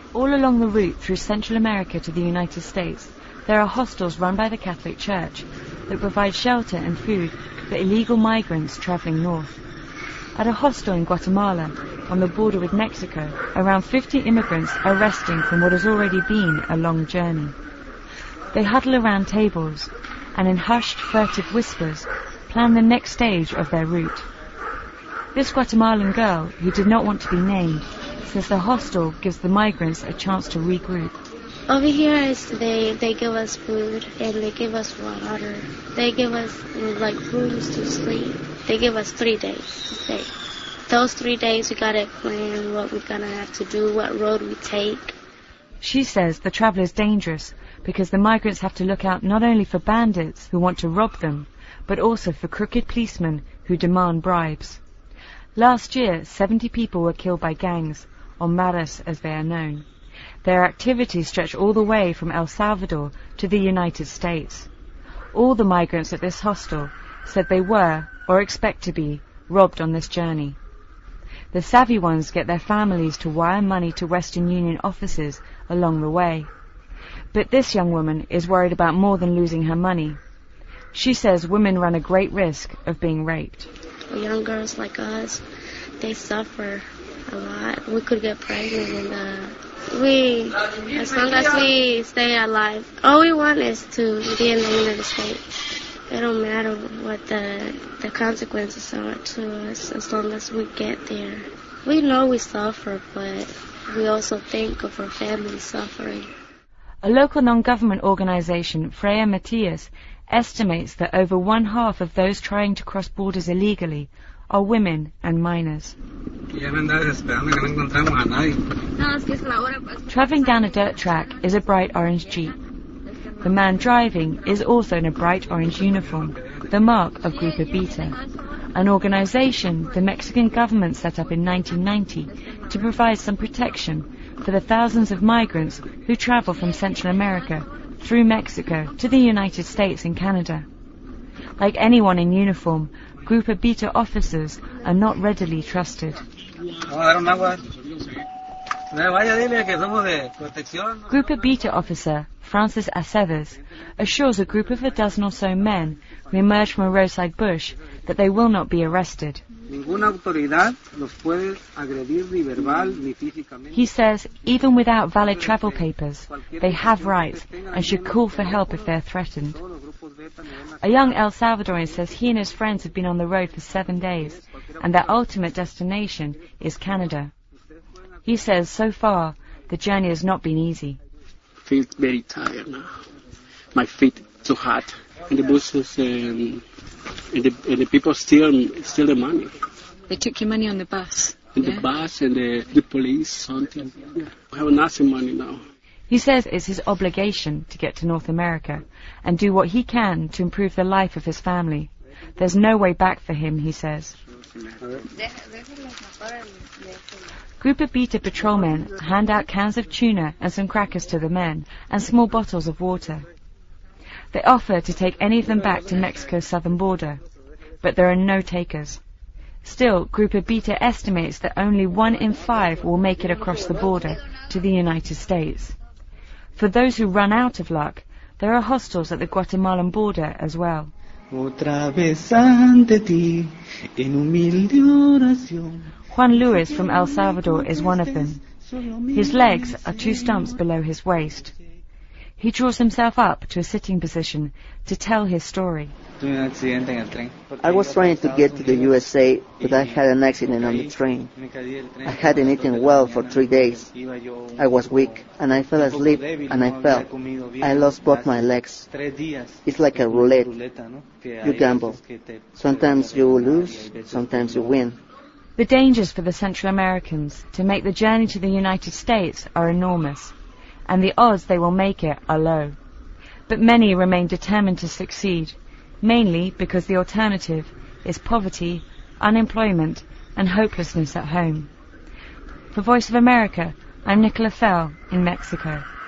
All along the route through Central America to the United States, there are hostels run by the Catholic Church that provide shelter and food for illegal migrants traveling north. At a hostel in Guatemala, on the border with Mexico, around 50 immigrants are resting from what has already been a long journey. They huddle around tables and in hushed, furtive whispers plan the next stage of their route. This Guatemalan girl, who did not want to be named, says the hostel gives the migrants a chance to regroup. Over here is they give us food and they give us water. They give us rooms to sleep. They give us 3 days to stay. Those 3 days we gotta plan what we're gonna have to do, what road we take. She says the travel is dangerous because the migrants have to look out not only for bandits who want to rob them, but also for crooked policemen who demand bribes. Last year, 70 people were killed by gangs, or maras as they are known. Their activities stretch all the way from El Salvador to the United States. All the migrants at this hostel said they were, or expect to be, robbed on this journey. The savvy ones get their families to wire money to Western Union offices along the way. But this young woman is worried about more than losing her money. She says women run a great risk of being raped. Young girls like us, they suffer a lot. We could get pregnant and as long as we stay alive, all we want is to be in the United States. It don't matter what the consequences are to us as long as we get there. We know we suffer, but we also think of our families suffering. A local non-government organization, Freya Matias, estimates that over 1/2 of those trying to cross borders illegally are women and minors. Traveling down a dirt track is a bright orange Jeep. The man driving is also in a bright orange uniform, the mark of Grupo Beta, an organization the Mexican government set up in 1990 to provide some protection for the thousands of migrants who travel from Central America through Mexico to the United States and Canada. Like anyone in uniform, Grupo Beta officers are not readily trusted. Grupo Beta officer Francis Aceves assures a group of a dozen or so men who emerge from a roadside bush that they will not be arrested. He says even without valid travel papers, they have rights and should call for help if they are threatened. A young El Salvadorian says he and his friends have been on the road for 7 days and their ultimate destination is Canada. He says so far the journey has not been easy. I feel very tired now. My feet too hot. And the buses and the people steal the money. They took your money on the bus? And the bus and the police, something. Yeah. I have nothing money now. He says it's his obligation to get to North America and do what he can to improve the life of his family. There's no way back for him, he says. Grupo Beta patrolmen hand out cans of tuna and some crackers to the men and small bottles of water. They offer to take any of them back to Mexico's southern border, but there are no takers. Still, Grupo Beta estimates that only 1 in 5 will make it across the border to the United States. For those who run out of luck, there are hostels at the Guatemalan border as well. Juan Luis from El Salvador is one of them. His legs are 2 stumps below his waist. He draws himself up to a sitting position to tell his story. I was trying to get to the USA, but I had an accident on the train. I hadn't eaten well for 3 days. I was weak, and I fell asleep, and I fell. I lost both my legs. It's like a roulette. You gamble. Sometimes you lose, sometimes you win. The dangers for the Central Americans to make the journey to the United States are enormous, and the odds they will make it are low. But many remain determined to succeed, mainly because the alternative is poverty, unemployment, and hopelessness at home. For Voice of America, I'm Nicola Fell in Mexico.